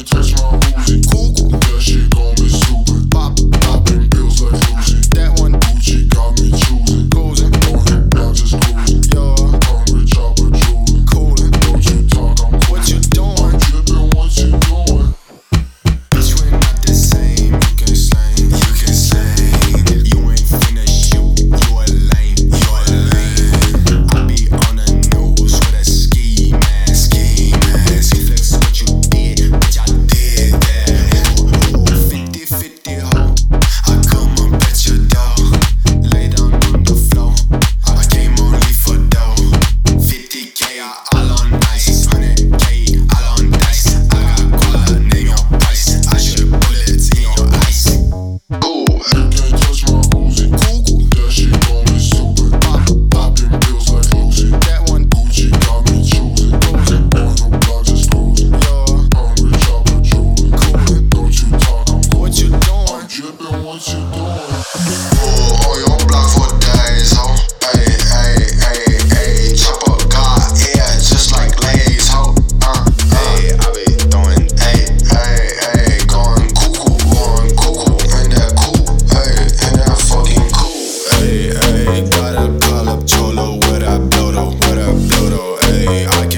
can't touch my Uzi. Cool. That shit gon' be stupid. Popping pills like Lucy. That one Gucci got me choosing. Cruising. On the block just cruising. Yo. Hungry chopper drooling. Coolin'. Don't you talk, I'm cool. What you doing? I'm drippin', what you doing? Bitch, we're not the same. You can slang. You can slang. You ain't finna shoot. You a lame. You a lame. I be on the news with a ski mask. Ski mask. Flex what you did. Bitch, I did that. Ooh, 50-50 ho. I come up at your door. Lay down on the floor. I came only for dough. 50K all on ice. 100K all on dice. I got guala in your price. I shoot bullets in your ice. Ooh, you can't touch my Uzi. Cool. That shit gon' be stupid. Popping pills like Lucy. That one Gucci got me choosing. On the block just cruising. Yo. Hungry chopper drooling. Coolin'. Don't you talk, I'm cool. What you doing? I'm drippin', what you doing? On your block for days, ho. Ayy, ayy, ayy, ayy. Chopper got air just like Lay's, ho. Ayy, I be throwing, ayy, ayy, ayy. Going cuckoo, in that coupe, ayy, in that fucking coupe. Ayy, ayy, gotta call up Cholo with a blodo, ayy. I